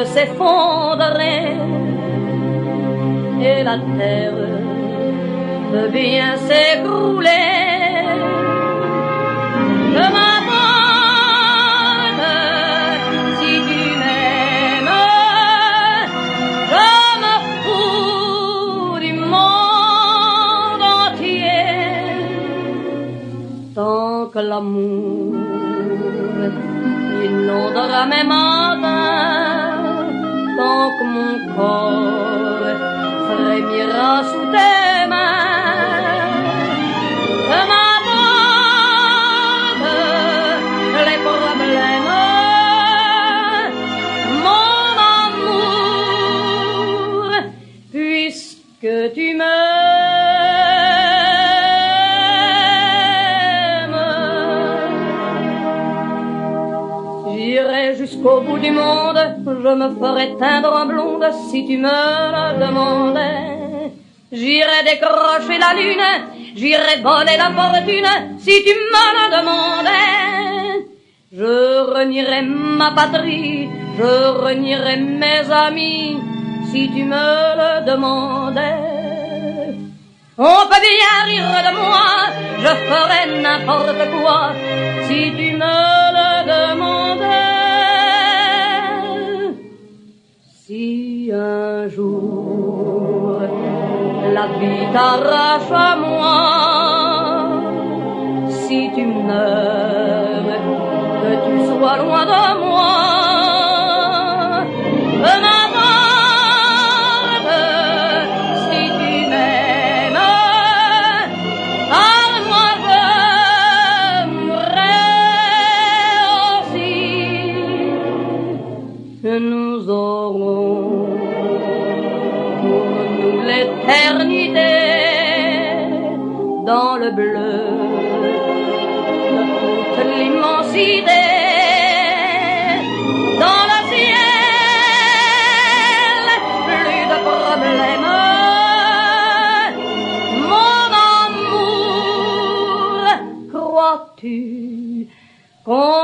s'effondrer et la terre peut bien s'écrouler. Je m'abandonne si tu m'aimes, je me fous du monde entier. Tant que l'amour inondera mes matins, tant que mon corps frémira sous tes mains, je m'aborde les problèmes, mon amour, puisque tu m'aimes. J'irai jusqu'au bout du monde, je me ferai teindre en blonde si tu me le demandais. J'irai décrocher la lune, j'irai voler la fortune si tu me le demandais. Je renierai ma patrie, je renierai mes amis si tu me le demandais. On peut bien rire de moi, je ferai n'importe quoi si tu me le demandais. Si un jour la vie t'arrache à moi, si tu meurs, que tu sois loin de moi, je m'aborde si tu m'aimes, parle-moi, j'aimerais aussi que nous aurons pour nous l'éternité dans le bleu de toute l'immensité, dans le ciel, plus de problèmes, mon amour, crois-tu qu'on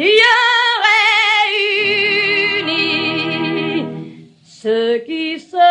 Dieu réunit ceux qui se